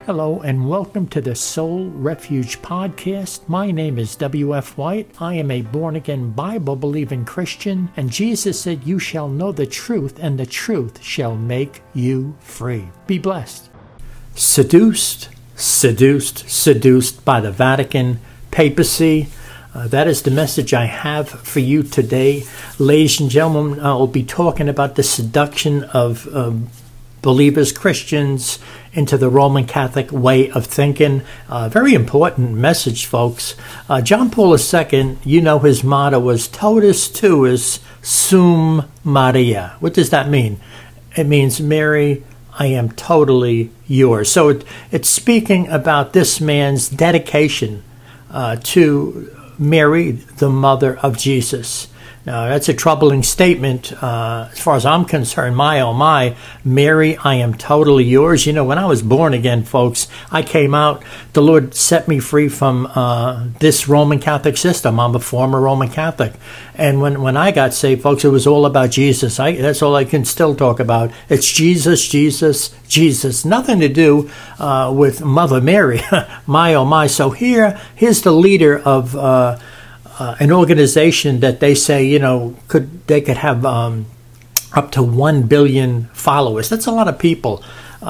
Hello and welcome to the Soul Refuge Podcast. My name is W.F. White. I am a born-again Bible-believing Christian, and Jesus said, "You shall know the truth, and the truth shall make you free." Be blessed. Seduced by the Vatican papacy. That is the message I have for you today. Ladies and gentlemen, I'll be talking about the seduction of believers, Christians, into the Roman Catholic way of thinking. Very important message, folks. John Paul II, you know his motto was "Totus tuus sum Maria." What does that mean? It means, Mary, I am totally yours. So it's speaking about this man's dedication to Mary, the mother of Jesus. Now, that's a troubling statement as far as I'm concerned. My, oh my, Mary, I am totally yours. You know, when I was born again, folks, I came out, the Lord set me free from this Roman Catholic system. I'm a former Roman Catholic. And when I got saved, folks, it was all about Jesus. That's all I can still talk about. It's Jesus, Jesus, Jesus. Nothing to do with Mother Mary. My, oh my. So here's the leader of an organization that they say, you know, could have up to 1 billion followers. That's a lot of people.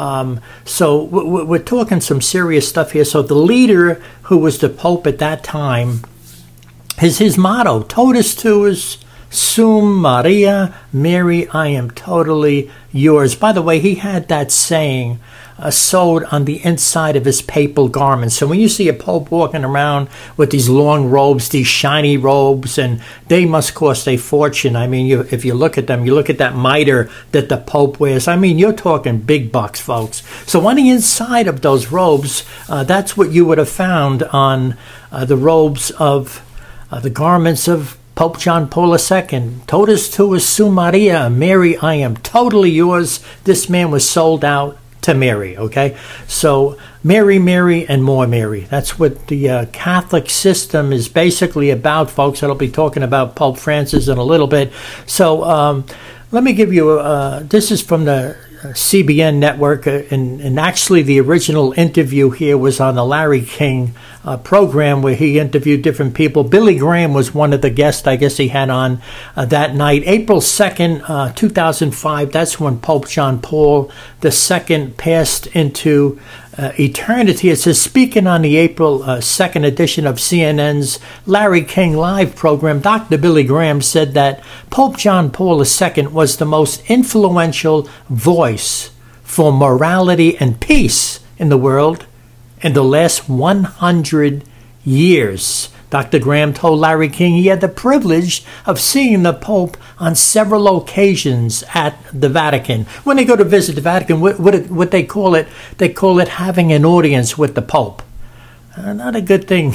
So we're talking some serious stuff here. So the leader, who was the Pope at that time, his motto, "Totus tuus sum Maria," Mary, I am totally yours. By the way, he had that saying sewed on the inside of his papal garments. So when you see a pope walking around with these long robes, these shiny robes, and they must cost a fortune. I mean, if you look at them, you look at that mitre that the pope wears. I mean, you're talking big bucks, folks. So on the inside of those robes, that's what you would have found on the robes of the garments of Pope John Paul II. "Totus tuus sum Maria," Mary, I am totally yours. This man was sold out to Mary, okay? So Mary, Mary, and more Mary. That's what the Catholic system is basically about, folks. I'll be talking about Pope Francis in a little bit. So let me give you, this is from the CBN network, and actually the original interview here was on the Larry King program, where he interviewed different people. Billy Graham was one of the guests I guess he had on that night. April 2nd, 2005, that's when Pope John Paul II passed into eternity. It says, speaking on the April 2nd edition of CNN's Larry King Live program, Dr. Billy Graham said that Pope John Paul II was the most influential voice for morality and peace in the world in the last 100 years. Dr. Graham told Larry King he had the privilege of seeing the Pope on several occasions at the Vatican. When they go to visit the Vatican, what they call it having an audience with the Pope. Not a good thing.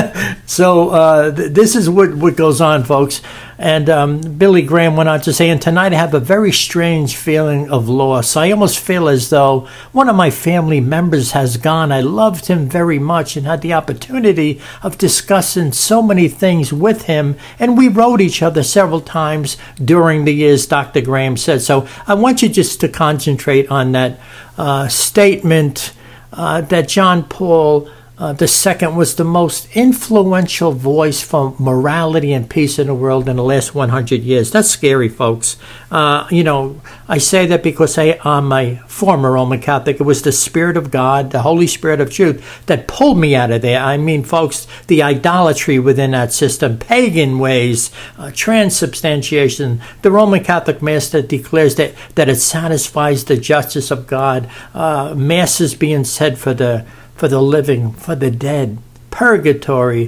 So this is what goes on, folks. And Billy Graham went on to say, and tonight I have a very strange feeling of loss. I almost feel as though one of my family members has gone. I loved him very much and had the opportunity of discussing so many things with him. And we wrote each other several times during the years, Dr. Graham said. So I want you just to concentrate on that statement that John Paul the second was the most influential voice for morality and peace in the world in the last 100 years. That's scary, folks. You know, I say that because I'm a former Roman Catholic. It was the Spirit of God, the Holy Spirit of truth, that pulled me out of there. I mean, folks, the idolatry within that system, pagan ways, transubstantiation. The Roman Catholic Mass that declares that it satisfies the justice of God. Masses being said for the living, for the dead, purgatory.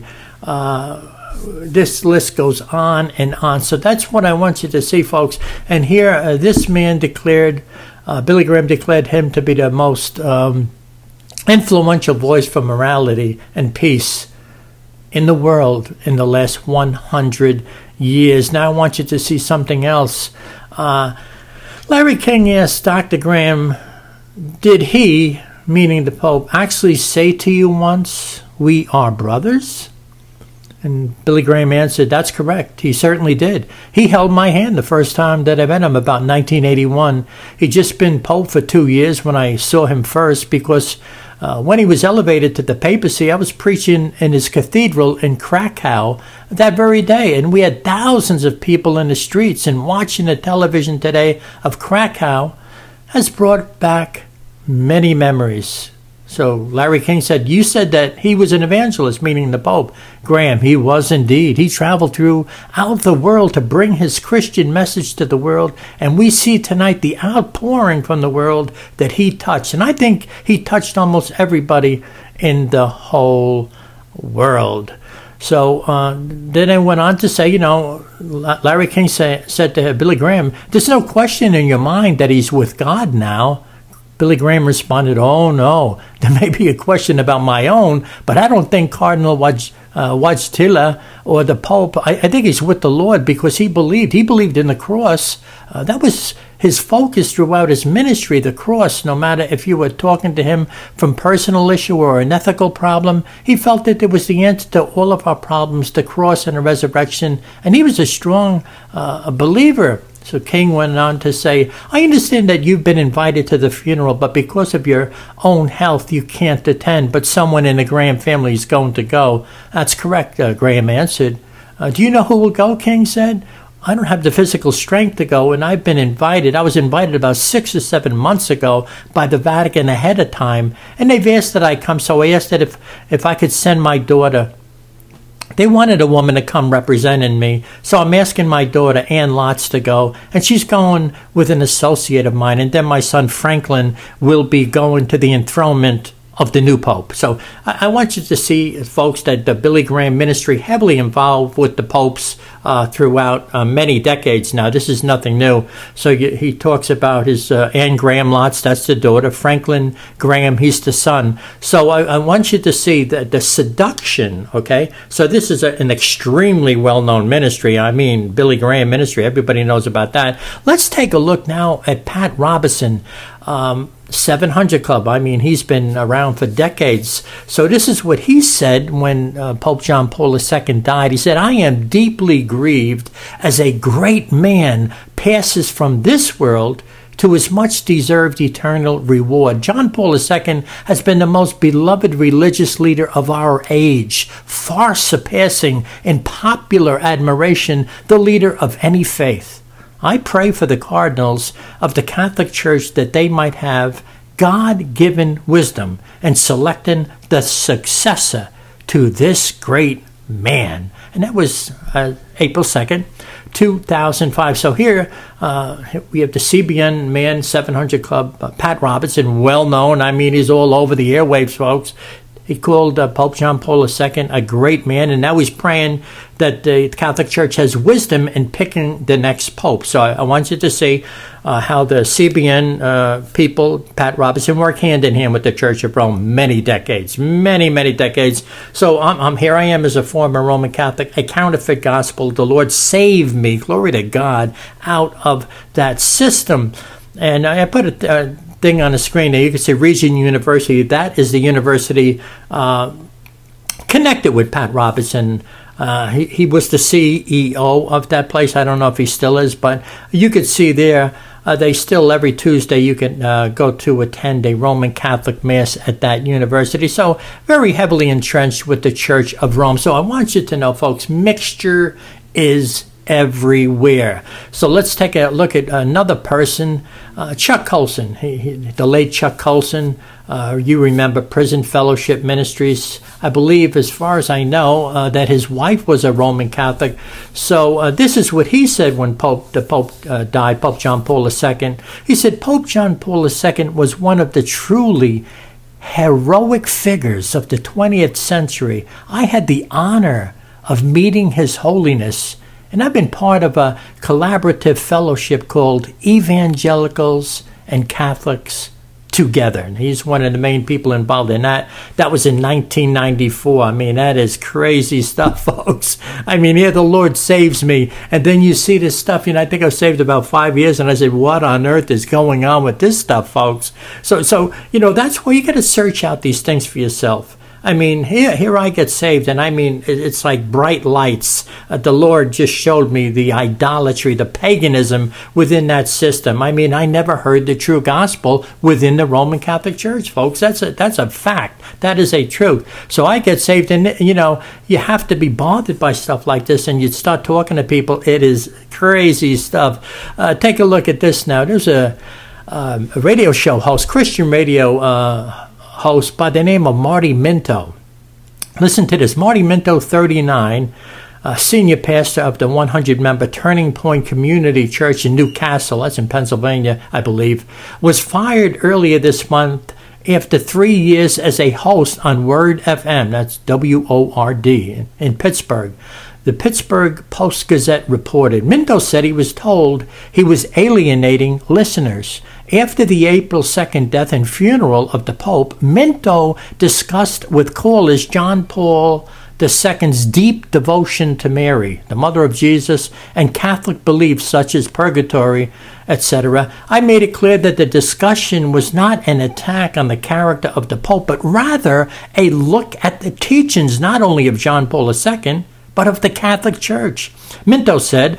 This list goes on and on. So that's what I want you to see, folks. And here, this man declared, Billy Graham declared him to be the most influential voice for morality and peace in the world in the last 100 years. Now I want you to see something else. Larry King asked Dr. Graham, did he, meaning the Pope, actually say to you once, "We are brothers"? And Billy Graham answered, that's correct. He certainly did. He held my hand the first time that I met him, about 1981. He'd just been Pope for 2 years when I saw him first, because When he was elevated to the papacy, I was preaching in his cathedral in Krakow that very day, and we had thousands of people in the streets, and watching the television today of Krakow has brought back many memories. So Larry King said, you said that he was an evangelist, meaning the Pope. Graham, he was indeed. He traveled throughout the world to bring his Christian message to the world. And we see tonight the outpouring from the world that he touched. And I think he touched almost everybody in the whole world. So then I went on to say, Larry King said to Billy Graham, there's no question in your mind that he's with God now. Billy Graham responded, oh, no, there may be a question about my own, but I don't think Cardinal Wojtyla or the Pope, I think he's with the Lord because he believed in the cross. That was his focus throughout his ministry, the cross. No matter if you were talking to him from personal issue or an ethical problem, he felt that there was the answer to all of our problems, the cross and the resurrection, and he was a strong believer. So King went on to say, I understand that you've been invited to the funeral, but because of your own health, you can't attend, but someone in the Graham family is going to go. That's correct, Graham answered. Do you know who will go, King said. I don't have the physical strength to go, and I've been invited. I was invited about 6 or 7 months ago by the Vatican ahead of time, and they've asked that I come, so I asked that if I could send my daughter. They wanted a woman to come representing me, so I'm asking my daughter, Ann Lotz, to go, and she's going with an associate of mine, and then my son Franklin will be going to the enthronement of the new Pope. So I want you to see, folks, that the Billy Graham ministry heavily involved with the popes throughout many decades now. This is nothing new. So he talks about his Anne Graham Lotz, that's the daughter. Franklin Graham, he's the son. So I want you to see the seduction, okay? So this is an extremely well-known ministry. I mean, Billy Graham ministry, everybody knows about that. Let's take a look now at Pat Robertson. 700 Club. I mean, he's been around for decades. So this is what he said when Pope John Paul II died. He said, I am deeply grieved as a great man passes from this world to his much-deserved eternal reward. John Paul II has been the most beloved religious leader of our age, far surpassing in popular admiration the leader of any faith. I pray for the cardinals of the Catholic Church that they might have God-given wisdom in selecting the successor to this great man. And that was April 2nd, 2005. So here we have the CBN Man 700 Club, Pat Robertson, well known. I mean, he's all over the airwaves, folks. He called Pope John Paul II a great man, and now he's praying that the Catholic Church has wisdom in picking the next pope. So I want you to see how the CBN people, Pat Robertson, work hand in hand with the Church of Rome many decades. So here I am as a former Roman Catholic, a counterfeit gospel. The Lord saved me, glory to God, out of that system. And I put a thing on the screen there. You can see Regent University. That is the university connected with Pat Robertson. He was the CEO of that place. I don't know if he still is, but you could see there, they still, every Tuesday, you can go to attend a Roman Catholic Mass at that university. So very heavily entrenched with the Church of Rome. So I want you to know, folks, mixture is everywhere. So let's take a look at another person, Chuck Colson. The late Chuck Colson. You remember Prison Fellowship Ministries. I believe, as far as I know, that his wife was a Roman Catholic. So this is what he said when the Pope died, Pope John Paul II. He said, Pope John Paul II was one of the truly heroic figures of the 20th century. I had the honor of meeting His Holiness, and I've been part of a collaborative fellowship called Evangelicals and Catholics Together. And he's one of the main people involved in that. That was in 1994. I mean, that is crazy stuff, folks. I mean, here the Lord saves me. And then you see this stuff. I think I was saved about 5 years. And I said, what on earth is going on with this stuff, folks? So that's why you got to search out these things for yourself. I mean, here I get saved, and I mean, it's like bright lights. The Lord just showed me the idolatry, the paganism within that system. I mean, I never heard the true gospel within the Roman Catholic Church, folks. That's a fact. That is a truth. So I get saved, and you know, you have to be bothered by stuff like this, and you start talking to people. It is crazy stuff. Take a look at this now. There's a radio show host, Christian radio host by the name of Marty Minto. Listen to this. Marty Minto, 39, senior pastor of the 100-member Turning Point Community Church in Newcastle, that's in Pennsylvania, I believe, was fired earlier this month after 3 years as a host on Word FM, that's WORD, in Pittsburgh. The Pittsburgh Post-Gazette reported. Minto said he was told he was alienating listeners. After the April 2nd death and funeral of the Pope, Minto discussed with callers John Paul II's deep devotion to Mary, the Mother of Jesus, and Catholic beliefs such as purgatory, etc. I made it clear that the discussion was not an attack on the character of the Pope, but rather a look at the teachings not only of John Paul II, but of the Catholic Church. Minto said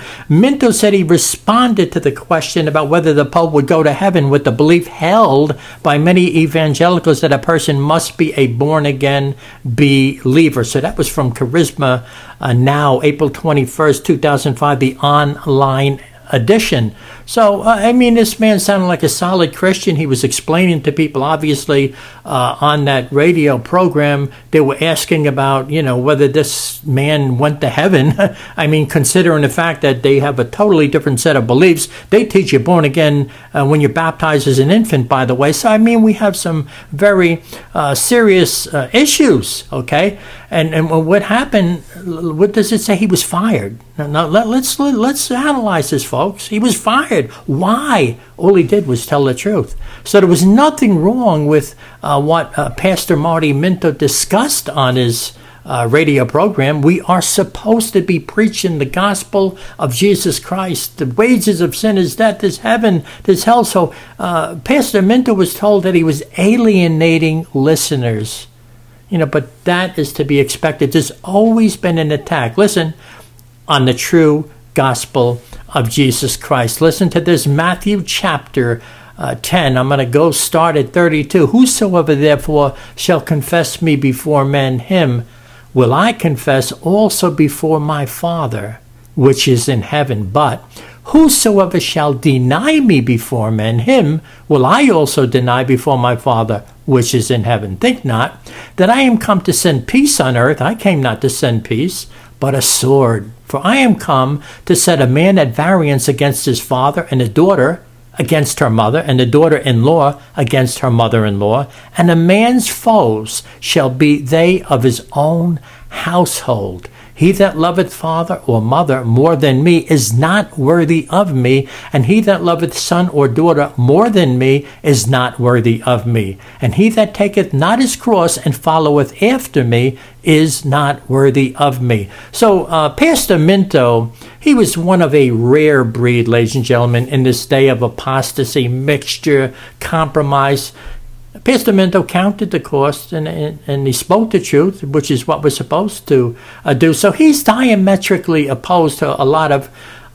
he responded to the question about whether the Pope would go to heaven with the belief held by many evangelicals that a person must be a born-again believer. So that was from Charisma Now, April 21st, 2005, the online edition. So, I mean, this man sounded like a solid Christian. He was explaining to people, obviously, on that radio program, they were asking about, you know, whether this man went to heaven. I mean, considering the fact that they have a totally different set of beliefs. They teach you born again when you're baptized as an infant, by the way. So, I mean, we have some very serious issues, okay? And what happened, what does it say? He was fired. Now let's analyze this, folks. He was fired. Why? All he did was tell the truth. So there was nothing wrong with what Pastor Marty Minto discussed on his radio program. We are supposed to be preaching the gospel of Jesus Christ. The wages of sin is death, is heaven, is hell. So Pastor Minto was told that he was alienating listeners. You know, but that is to be expected. There's always been an attack, listen, on the true gospel of Jesus Christ. Listen to this, Matthew chapter 10. I'm going to go start at 32. Whosoever therefore shall confess me before men, him will I confess also before my Father, which is in heaven. But whosoever shall deny me before men, him will I also deny before my Father, which is in heaven. Think not that I am come to send peace on earth. I came not to send peace, but a sword. For I am come to set a man at variance against his father, and a daughter against her mother, and a daughter-in-law against her mother-in-law. And a man's foes shall be they of his own household. He that loveth father or mother more than me is not worthy of me, and he that loveth son or daughter more than me is not worthy of me. And he that taketh not his cross and followeth after me is not worthy of me. So Pastor Minto, he was one of a rare breed, ladies and gentlemen, in this day of apostasy, mixture, compromise. Pastor Minto counted the cost and he spoke the truth, which is what we're supposed to do. So he's diametrically opposed to a lot of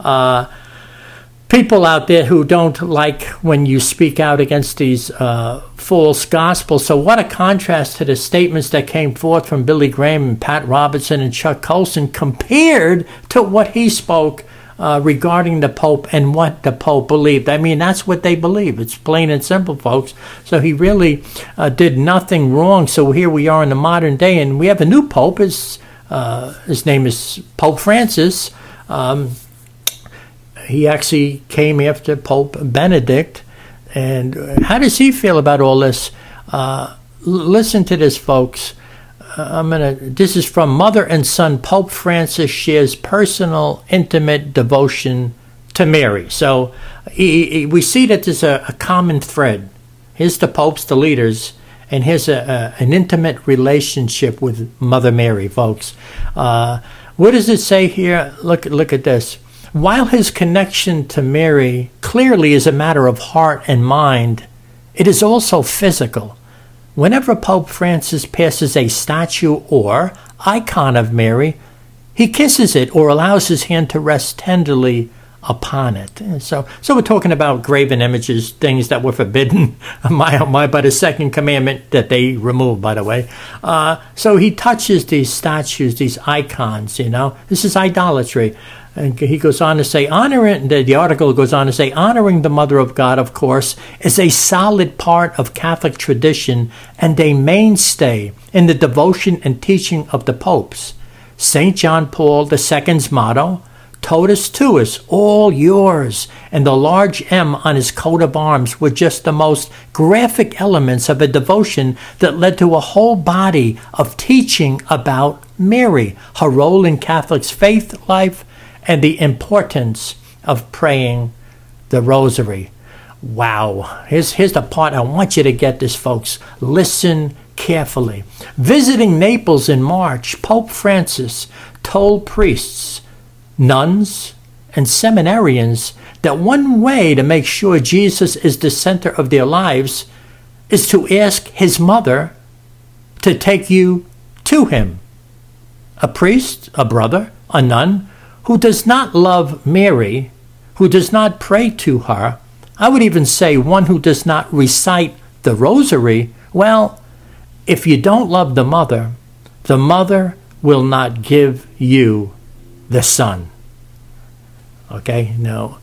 people out there who don't like when you speak out against these false gospels. So what a contrast to the statements that came forth from Billy Graham and Pat Robertson and Chuck Colson compared to what he spoke regarding the Pope and what the Pope believed. I mean, that's what they believe. It's plain and simple, folks. So he really did nothing wrong. So here we are in the modern day, and we have a new Pope. His name is Pope Francis. He actually came after Pope Benedict. And how does he feel about all this? Listen to this, folks. This is from Mother and Son. Pope Francis shares personal, intimate devotion to Mary. So we see that there's a common thread. Here's the popes, the leaders, and here's an intimate relationship with Mother Mary, folks. What does it say here? Look at this. While his connection to Mary clearly is a matter of heart and mind, it is also physical. whenever Pope Francis passes a statue or icon of Mary, he kisses it or allows his hand to rest tenderly upon it. And so we're talking about graven images, things that were forbidden by the second commandment that they removed, by the way. So he touches these statues, these icons, This is idolatry. And he goes on to say, the article goes on to say, honoring the Mother of God, of course, is a solid part of Catholic tradition and a mainstay in the devotion and teaching of the popes. St. John Paul II's motto, Totus Tuus, all yours, and the large M on his coat of arms were just the most graphic elements of a devotion that led to a whole body of teaching about Mary, her role in Catholics' faith life, and the importance of praying the rosary. Wow. Here's the part I want you to get this, folks. Listen carefully. Visiting Naples in March, Pope Francis told priests, nuns, and seminarians that one way to make sure Jesus is the center of their lives is to ask his mother to take you to him. A priest, a brother, a nun, who does not love Mary, who does not pray to her, I would even say one who does not recite the rosary, well, if you don't love the mother will not give you the son. Okay, now,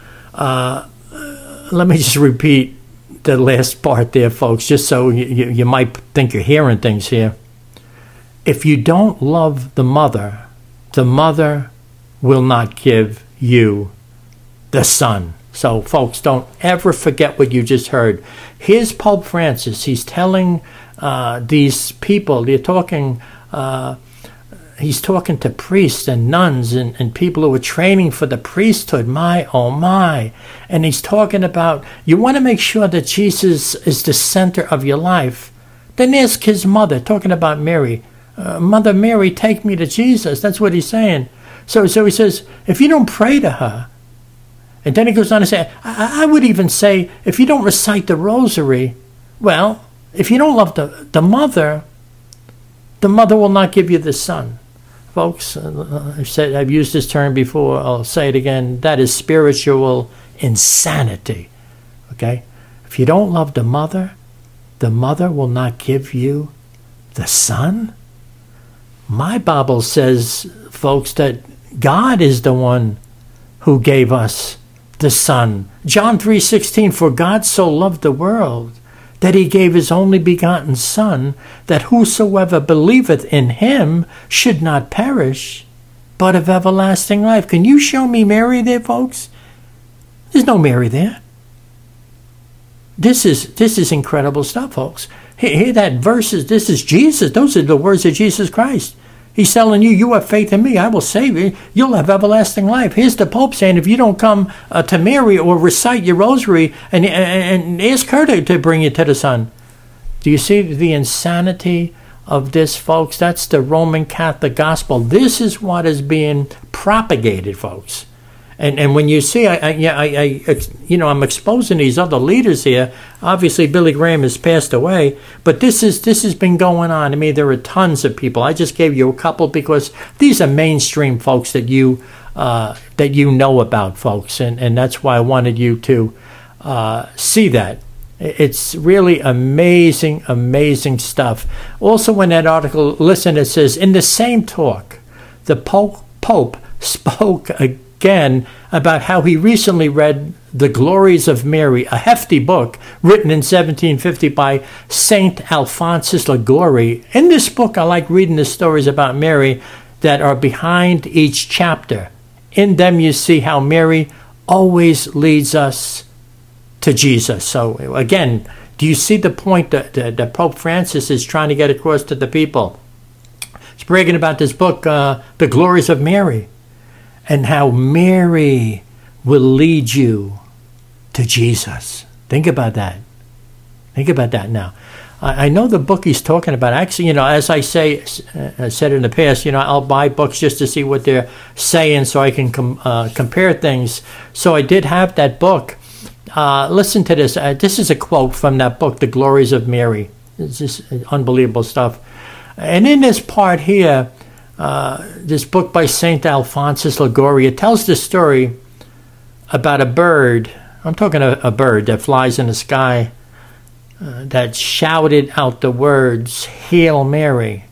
let me just repeat the last part there, folks, just so you might think you're hearing things here. If you don't love the mother will not give you the son. So, folks, don't ever forget what you just heard. Here's Pope Francis. He's telling these people, he's talking to priests and nuns and people who are training for the priesthood. My, oh my. And he's talking about, you want to make sure that Jesus is the center of your life. Then ask his mother, talking about Mary. Mother Mary, take me to Jesus. That's what he's saying. So he says, if you don't pray to her, and then he goes on to say, I would even say, if you don't recite the rosary, well, if you don't love the mother will not give you the son. Folks, I've used this term before, I'll say it again, that is spiritual insanity. Okay? If you don't love the mother will not give you the son? My Bible says, folks, that God is the one who gave us the Son. John 3:16, for God so loved the world that he gave his only begotten Son, that whosoever believeth in him should not perish, but have everlasting life. Can you show me Mary there, folks? There's no Mary there. This is incredible stuff, folks. Hear that verses. This is Jesus. Those are the words of Jesus Christ. He's telling you, you have faith in me, I will save you. You'll have everlasting life. Here's the Pope saying, if you don't come to Mary or recite your rosary and ask her to bring you to the Son. Do you see the insanity of this, folks? That's the Roman Catholic gospel. This is what is being propagated, folks. And when you see, I'm exposing these other leaders here. Obviously, Billy Graham has passed away, but this has been going on. I mean, there are tons of people. I just gave you a couple because these are mainstream folks that you know about, folks, and that's why I wanted you to see that. It's really amazing, amazing stuff. Also, in that article, listen, it says, in the same talk, the Pope spoke again about how he recently read The Glories of Mary, a hefty book written in 1750 by Saint Alphonsus Liguori. In this book, I like reading the stories about Mary that are behind each chapter. In them, you see how Mary always leads us to Jesus. So again, do you see the point that Pope Francis is trying to get across to the people? He's bragging about this book, The Glories of Mary, and how Mary will lead you to Jesus. Think about that. Think about that now. I know the book he's talking about. Actually, as I said in the past, I'll buy books just to see what they're saying so I can compare things. So I did have that book. Listen to this. This is a quote from that book, The Glories of Mary. It's just unbelievable stuff. And in this part here, this book by St. Alphonsus Liguori, tells the story about a bird. I'm talking a bird that flies in the sky that shouted out the words, Hail Mary,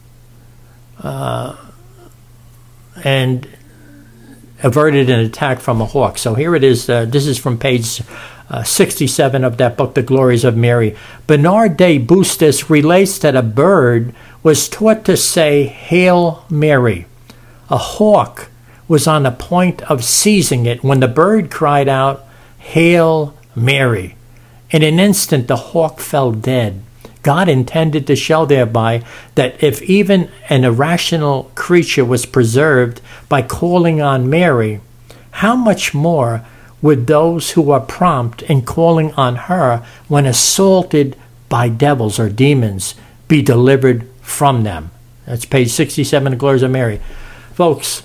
and averted an attack from a hawk. So here it is. This is from page 67 of that book, The Glories of Mary. Bernard de Bustis relates that a bird was taught to say, Hail Mary. A hawk was on the point of seizing it when the bird cried out, Hail Mary. In an instant, the hawk fell dead. God intended to show thereby that if even an irrational creature was preserved by calling on Mary, how much more would those who are prompt in calling on her when assaulted by devils or demons be delivered from them? That's page 67 of Glories of Mary. Folks,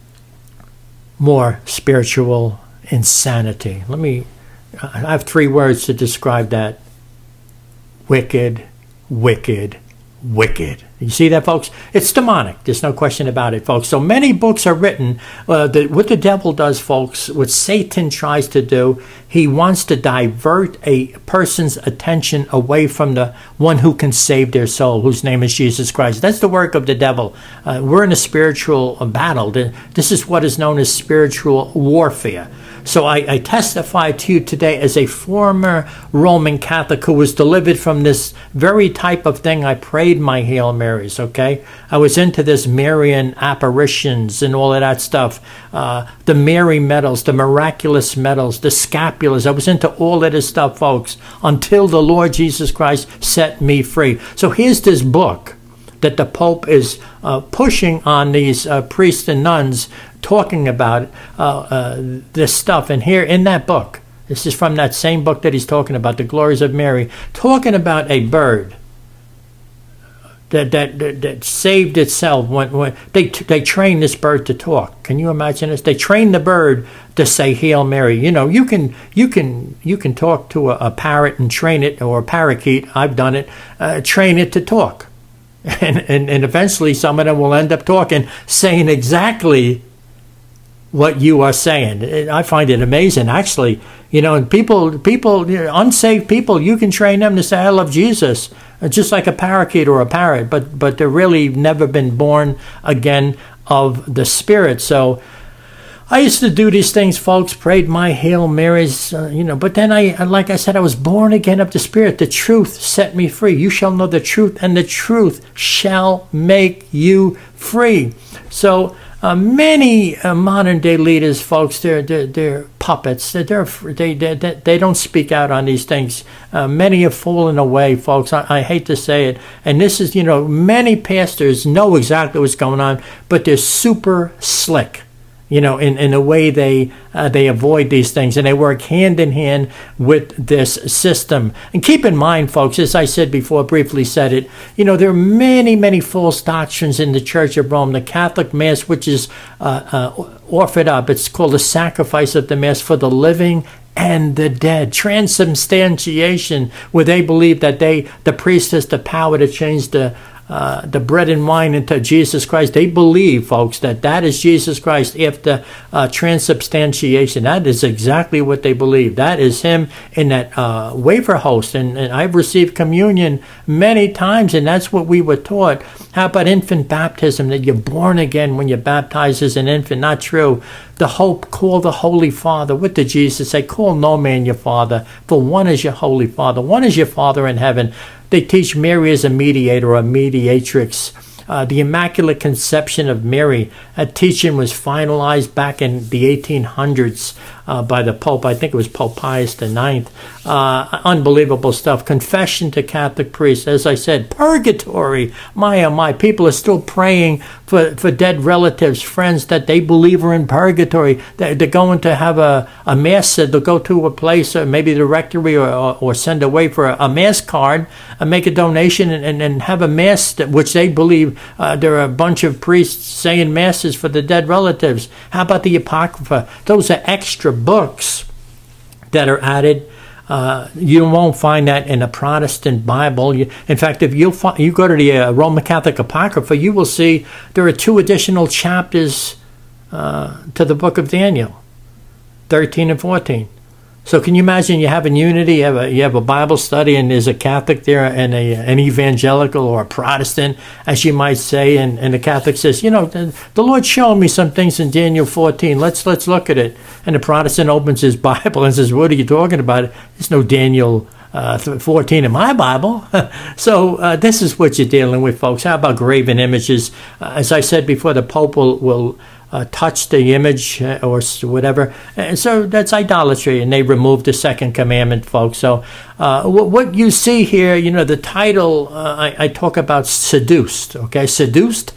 more spiritual insanity. I have 3 words to describe that. Wicked, wicked, wicked. You see that, folks? It's demonic. There's no question about it, folks. So many books are written. What the devil does, folks, what Satan tries to do, he wants to divert a person's attention away from the one who can save their soul, whose name is Jesus Christ. That's the work of the devil. We're in a spiritual battle. This is what is known as spiritual warfare. So I testify to you today as a former Roman Catholic who was delivered from this very type of thing. I prayed my Hail Marys, okay? I was into this Marian apparitions and all of that stuff. The Mary medals, the miraculous medals, the scapulars. I was into all of this stuff, folks, until the Lord Jesus Christ set me free. So here's this book that the Pope is pushing on these priests and nuns, talking about this stuff. And here in that book, this is from that same book that he's talking about, The Glories of Mary, talking about a bird that saved itself when they trained this bird to talk. Can you imagine this? They trained the bird to say Hail Mary. You know, you can talk to a parrot and train it, or a parakeet. I've done it. Train it to talk. And eventually some of them will end up talking, saying exactly what you are saying. I find it amazing, actually. You know, and people, unsaved people, you can train them to say, I love Jesus, just like a parakeet or a parrot, but they're really never been born again of the Spirit. So I used to do these things, folks, prayed my Hail Marys, but then like I said, I was born again of the Spirit. The truth set me free. You shall know the truth, and the truth shall make you free. So many modern day leaders, folks, they're puppets. They don't speak out on these things. Many have fallen away, folks. I hate to say it. And this is, many pastors know exactly what's going on, but they're super slick. In the way they avoid these things, and they work hand in hand with this system. And keep in mind, folks, as I said before, briefly said it, there are many, many false doctrines in the Church of Rome. The Catholic Mass, which is offered up, it's called the sacrifice of the Mass for the living and the dead. Transubstantiation, where they believe that the priest has the power to change the bread and wine into Jesus Christ. They believe, folks, that is Jesus Christ after transubstantiation. That is exactly what they believe. That is him in that wafer host. And I've received communion many times, and that's what we were taught. How about infant baptism, that you're born again when you're baptized as an infant? Not true. The hope, call the Holy Father. What did Jesus say? Call no man your father, for one is your Holy Father. One is your Father in heaven. They teach Mary as a mediator or a mediatrix. The Immaculate Conception of Mary, that teaching was finalized back in the 1800s by the Pope. I think it was Pope Pius IX. Unbelievable stuff. Confession to Catholic priests. As I said, purgatory. My, oh my, people are still praying for dead relatives, friends that they believe are in purgatory. They're going to have a mass. They'll go to a place, maybe the rectory, or send away for a mass card, and make a donation and have a mass, which they believe there are a bunch of priests saying masses for the dead relatives. How about the Apocrypha? Those are extra books that are added You won't find that in a Protestant Bible. In fact, if you go to the Roman Catholic Apocrypha, you will see there are 2 additional chapters to the book of Daniel, 13 and 14. So can you imagine you have in unity, you have a Bible study, and there's a Catholic there and an evangelical or a Protestant, as you might say, and the Catholic says, the Lord showed me some things in Daniel 14. Let's look at it. And the Protestant opens his Bible and says, what are you talking about? There's no Daniel 14 in my Bible. So this is what you're dealing with, folks. How about graven images? As I said before, the Pope will touch the image or whatever. And so that's idolatry, and they removed the 2nd commandment, folks. So what you see here, the title, I talk about seduced, okay? Seduced.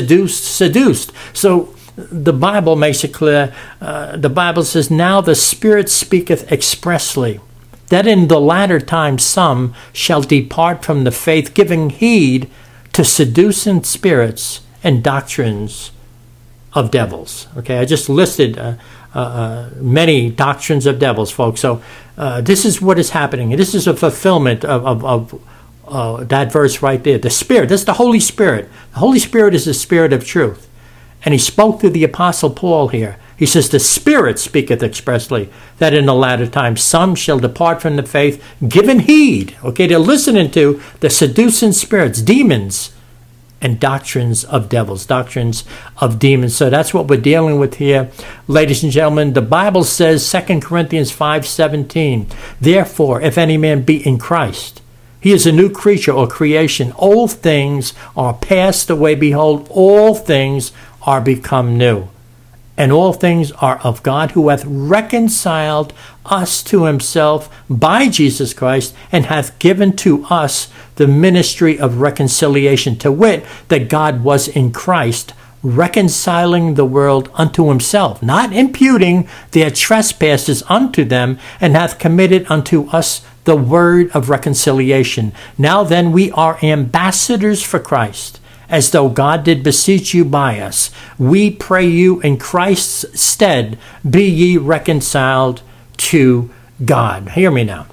So the Bible makes it clear. The Bible says, now the Spirit speaketh expressly, that in the latter time some shall depart from the faith, giving heed to seducing spirits and doctrines of devils. Okay, I just listed many doctrines of devils, folks. So this is what is happening. This is a fulfillment of that verse right there. The Spirit, that's the Holy Spirit. The Holy Spirit is the Spirit of truth. And he spoke to the Apostle Paul here. He says, the Spirit speaketh expressly, that in the latter time some shall depart from the faith, giving heed. Okay, they're listening to the seducing spirits, demons, and doctrines of devils, doctrines of demons. So that's what we're dealing with here. Ladies and gentlemen, the Bible says, 2 Corinthians 5:17, therefore, if any man be in Christ, he is a new creature or creation. Old things are passed away. Behold, all things are become new. And all things are of God, who hath reconciled us to himself by Jesus Christ, and hath given to us the ministry of reconciliation, to wit, that God was in Christ, reconciling the world unto himself, not imputing their trespasses unto them, and hath committed unto us the word of reconciliation. Now then, we are ambassadors for Christ, as though God did beseech you by us. We pray you in Christ's stead, be ye reconciled to God. Hear me now.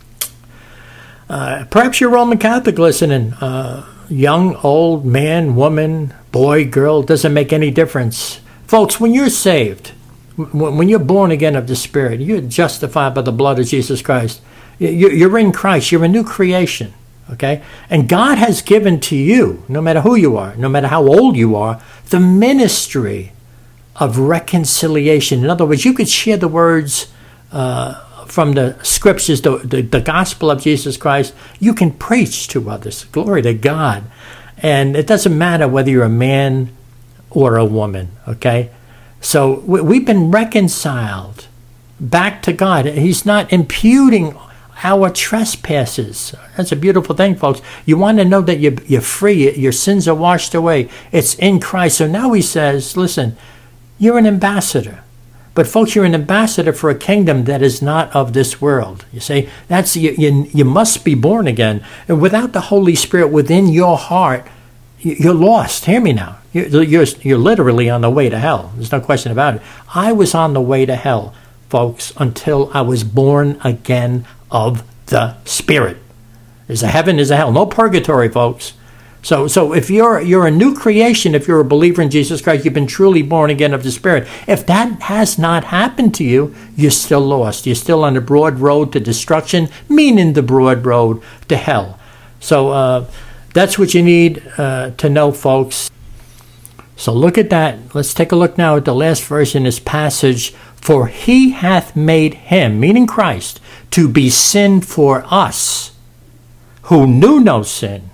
Perhaps you're Roman Catholic listening. Young, old, man, woman, boy, girl, doesn't make any difference. Folks, when you're saved, when you're born again of the Spirit, you're justified by the blood of Jesus Christ. You're in Christ. You're a new creation. Okay? And God has given to you, no matter who you are, no matter how old you are, the ministry of reconciliation. In other words, you could share the words from the scriptures, the gospel of Jesus Christ. You can preach to others. Glory to God. And it doesn't matter whether you're a man or a woman. Okay? So we've been reconciled back to God. He's not imputing our trespasses. That's a beautiful thing, folks. You want to know that you're free. Your sins are washed away. It's in Christ. So now he says, listen, you're an ambassador. But folks, you're an ambassador for a kingdom that is not of this world. You see, that's you must be born again. And without the Holy Spirit within your heart, you're lost. Hear me now. You're literally on the way to hell. There's no question about it. I was on the way to hell, folks, until I was born again of the Spirit. There's a heaven, there's a hell. No purgatory, folks. So if you're a new creation, if you're a believer in Jesus Christ, you've been truly born again of the Spirit. If that has not happened to you, you're still lost. You're still on the broad road to destruction, meaning the broad road to hell. So that's what you need to know, folks. So look at that. Let's take a look now at the last verse in this passage. For he hath made him, meaning Christ, to be sin for us, who knew no sin,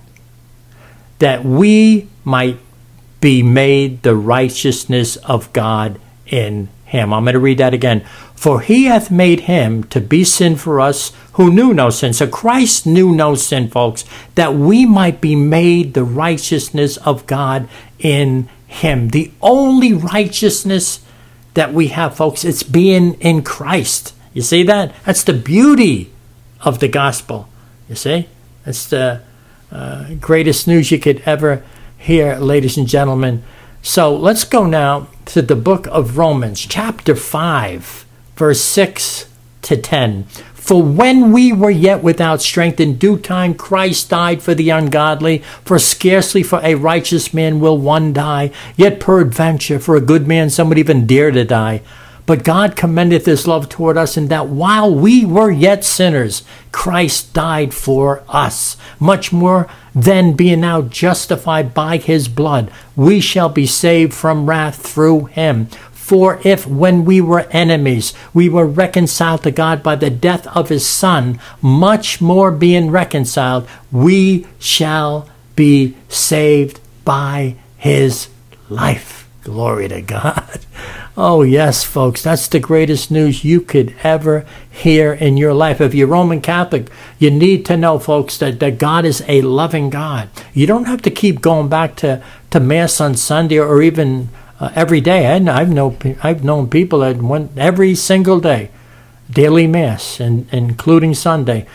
that we might be made the righteousness of God in him. I'm going to read that again. For he hath made him to be sin for us, who knew no sin. So Christ knew no sin, folks, that we might be made the righteousness of God in him. The only righteousness that we have, folks, it's being in Christ. You see that? That's the beauty of the gospel. You see? That's the greatest news you could ever hear, ladies and gentlemen. So let's go now to the book of Romans, chapter 5, verse 6 to 10. For when we were yet without strength, in due time Christ died for the ungodly. For scarcely for a righteous man will one die, yet peradventure for a good man some would even dare to die. But God commendeth his love toward us, in that while we were yet sinners, Christ died for us. Much more then, being now justified by his blood, we shall be saved from wrath through him. For if when we were enemies, we were reconciled to God by the death of his Son, much more being reconciled, we shall be saved by his life. Glory to God. Oh, yes, folks, that's the greatest news you could ever hear in your life. If you're Roman Catholic, you need to know, folks, that God is a loving God. You don't have to keep going back to Mass on Sunday or even every day. I've known people that went every single day, daily Mass, and including Sunday.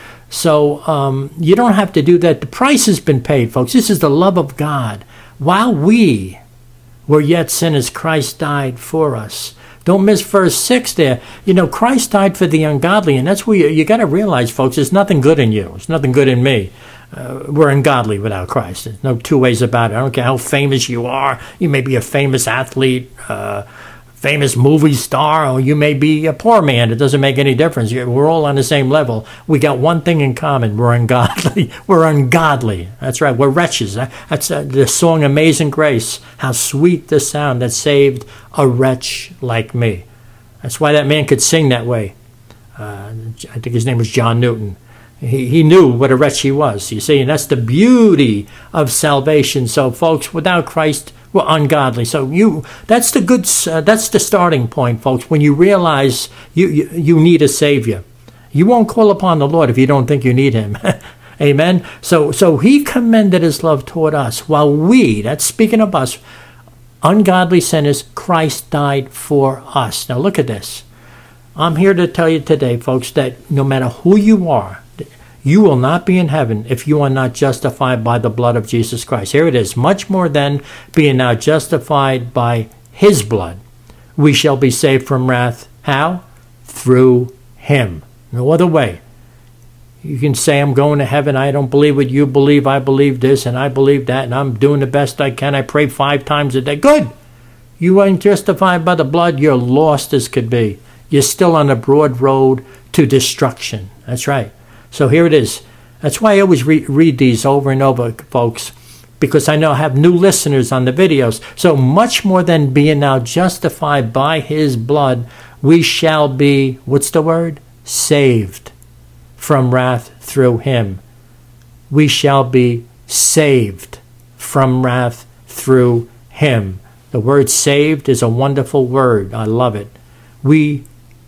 So you don't have to do that. The price has been paid, folks. This is the love of God. While we were yet sinners, Christ died for us. Don't miss verse 6 there. You know, Christ died for the ungodly, and that's where you got to realize, folks, there's nothing good in you. There's nothing good in me. We're ungodly without Christ. There's no two ways about it. I don't care how famous you are. You may be a famous athlete, famous movie star, or you may be a poor man. It doesn't make any difference. We're all on the same level. We got one thing in common. We're ungodly. We're ungodly. That's right. We're wretches. That's the song Amazing Grace. How sweet the sound that saved a wretch like me. That's why that man could sing that way. I think his name was John Newton. He knew what a wretch he was, you see, and that's the beauty of salvation. So, folks, without Christ, we're ungodly. So that's the starting point, folks. When you realize you need a Savior, you won't call upon the Lord if you don't think you need him. Amen. So he commended his love toward us, while we, that's speaking of us, ungodly sinners, Christ died for us. Now look at this. I'm here to tell you today, folks, that no matter who you are, you will not be in heaven if you are not justified by the blood of Jesus Christ. Here it is. Much more than being now justified by his blood, we shall be saved from wrath. How? Through him. No other way. You can say, I'm going to heaven. I don't believe what you believe. I believe this and I believe that, and I'm doing the best I can. I pray 5 times a day. Good. You ain't justified by the blood. You're lost as could be. You're still on the broad road to destruction. That's right. So here it is. That's why I always read these over and over, folks, because I know I have new listeners on the videos. So much more than being now justified by his blood, we shall be, what's the word? Saved from wrath through him. We shall be saved from wrath through him. The word saved is a wonderful word. I love it. We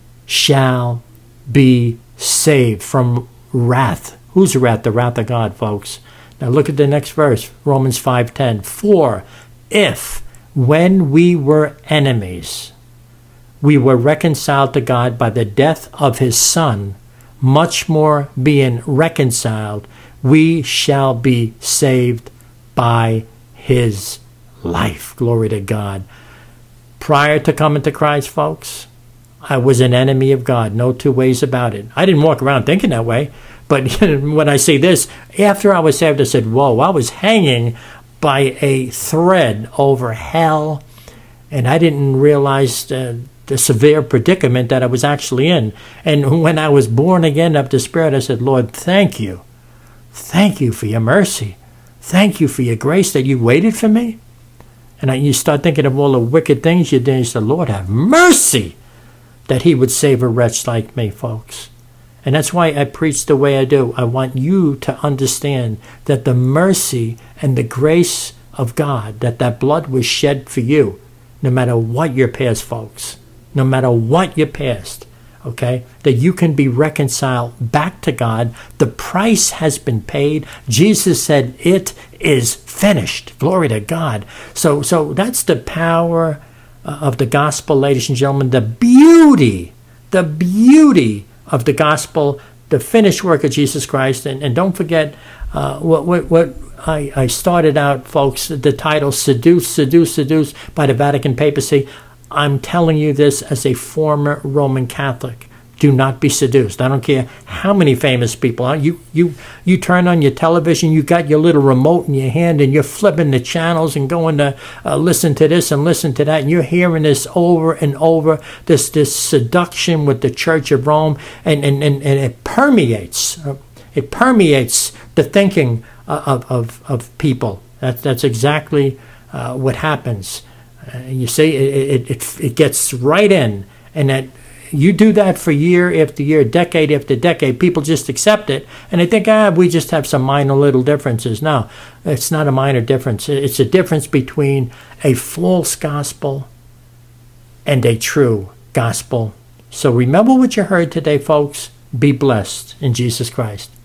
shall be saved from wrath. Whose wrath? The wrath of God, folks. Now look at the next verse, Romans 5:10. For if, when we were enemies, we were reconciled to God by the death of his Son, much more being reconciled, we shall be saved by his life. Glory to God. Prior to coming to Christ, folks, I was an enemy of God. No two ways about it. I didn't walk around thinking that way. But when I say this, after I was saved, I said, whoa, I was hanging by a thread over hell. And I didn't realize the severe predicament that I was actually in. And when I was born again of the Spirit, I said, Lord, thank you. Thank you for your mercy. Thank you for your grace that you waited for me. And you start thinking of all the wicked things you did. You said, Lord, have mercy that he would save a wretch like me, folks. And that's why I preach the way I do. I want you to understand that the mercy and the grace of God, that blood was shed for you, no matter what your past, folks. No matter what your past, okay? That you can be reconciled back to God. The price has been paid. Jesus said, it is finished. Glory to God. So that's the power of the gospel, ladies and gentlemen. The beauty of the gospel, the finished work of Jesus Christ. And don't forget what I started out, folks, the title, Seduced by the Vatican Papacy. I'm telling you this as a former Roman Catholic. Do not be seduced. I don't care how many famous people are. You turn on your television, you got your little remote in your hand, and you're flipping the channels and going to listen to this and listen to that, and you're hearing this over and over, this seduction with the Church of Rome, and it permeates. It permeates the thinking of people. That's exactly what happens. You see, it gets right in, and that you do that for year after year, decade after decade. People just accept it, and they think, we just have some minor little differences. No, it's not a minor difference. It's a difference between a false gospel and a true gospel. So remember what you heard today, folks. Be blessed in Jesus Christ.